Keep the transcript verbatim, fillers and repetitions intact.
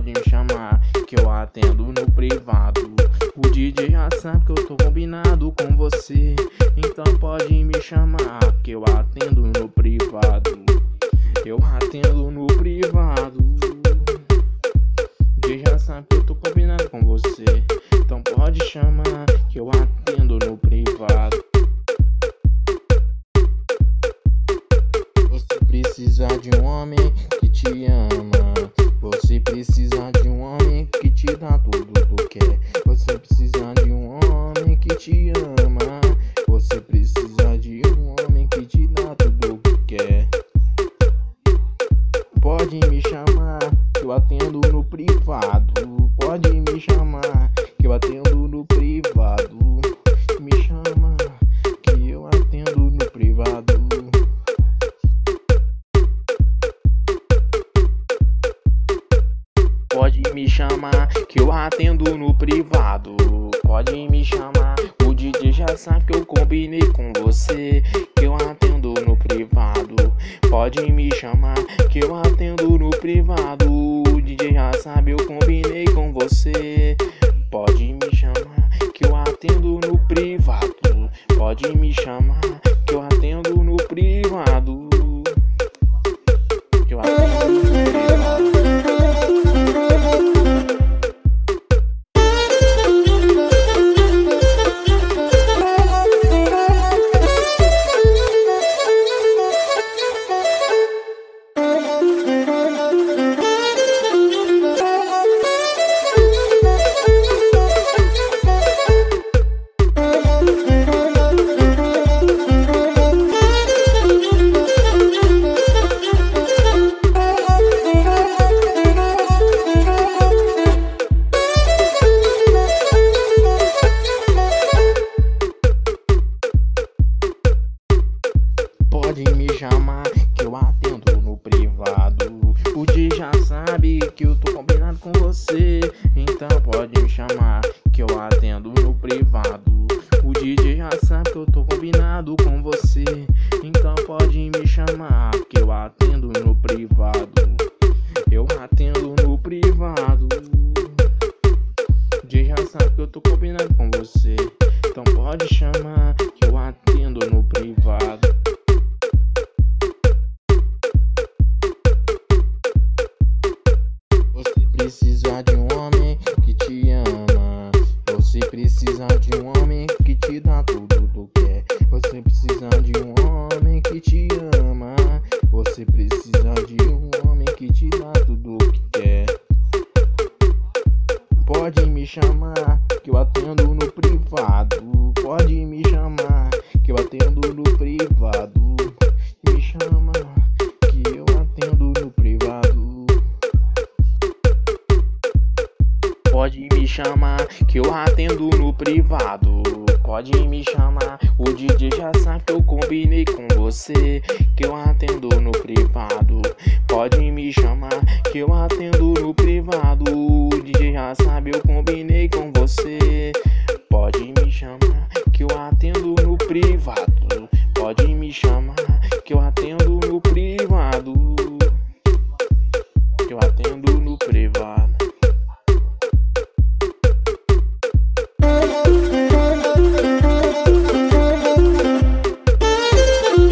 pode me chamar que eu atendo no privado. O D J já sabe que eu tô combinado com você, então pode me chamar que eu atendo no privado. Eu atendo no privado. O D J já sabe que eu tô combinado com você, então pode chamar que eu atendo no privado. Você precisa de um homem que te ama. Você precisa de um homem que te dá tudo tu quer. Você precisa de um homem que te ama. Você precisa de um homem que te dá tudo que quer. Pode me chamar que eu atendo no privado. Pode me chamar que eu atendo no privado. Me chama que eu atendo no privado. Pode me chamar que eu atendo no privado. Pode me chamar, o D J já sabe que eu combinei com você, que eu atendo no privado. Pode me chamar que eu atendo no privado. O D J já sabe eu combinei com você. Pode me chamar que eu atendo no privado. Pode me chamar que eu atendo no privado. Que eu atendo no privado. Pode me chamar que eu atendo no privado. O D J já sabe que eu tô combinado com você, então pode me chamar que eu atendo no privado. O D J já sabe que eu tô combinado com você, então pode me chamar que eu atendo no privado. Eu atendo no privado. O D J já sabe que eu tô combinado com você, então pode chamar que eu atendo no privado. Precisa de um homem que te ama. Você precisa de um homem que te dá tudo tu quer. Você precisa de um homem que te ama. Você precisa de um homem que te dá tudo que quer. Pode me chamar que eu atendo no privado. Pode me chamar que eu atendo no privado. Me chama que eu atendo no privado. Pode me chamar que eu atendo no privado. Pode me chamar, o D J já sabe que eu combinei com você, que eu atendo no privado. Pode me chamar que eu atendo no privado.